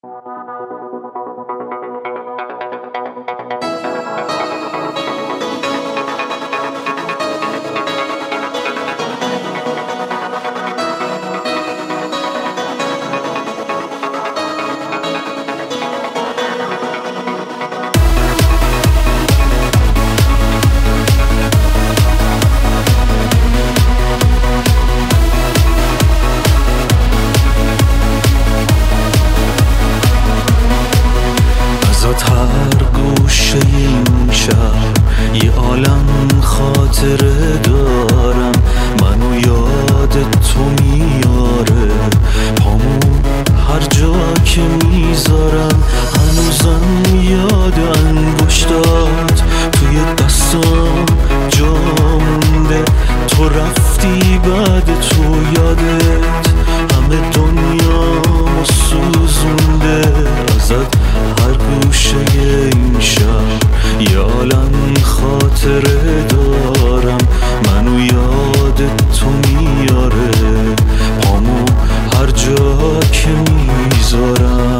هر گوشه این شهر یه عالم خاطره دارم، منو یاد تو میاره، پامو هر جا که میذارم هنوزم یاد انگشتات توی دستام جا مونده. تو رفتی بعد تو یادت همه دنیامو سوزونده. ازت هر گوشه این شهر یه عالم خاطره دارم، منو یاد تو میاره، پامو هر جا که میذارم.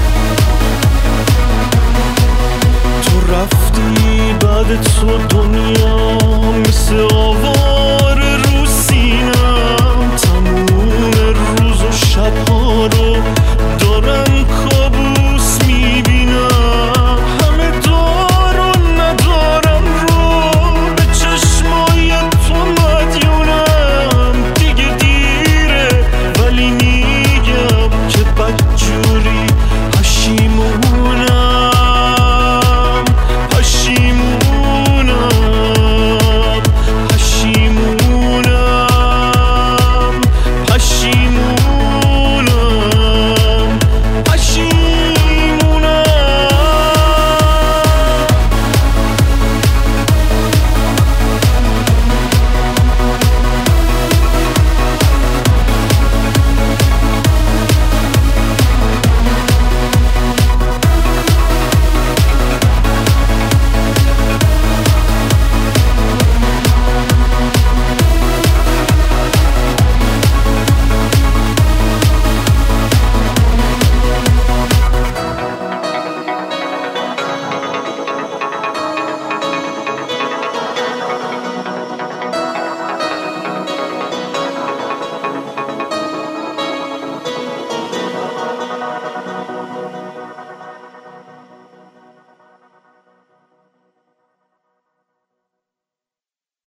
تو رفتی بعد تو دنیا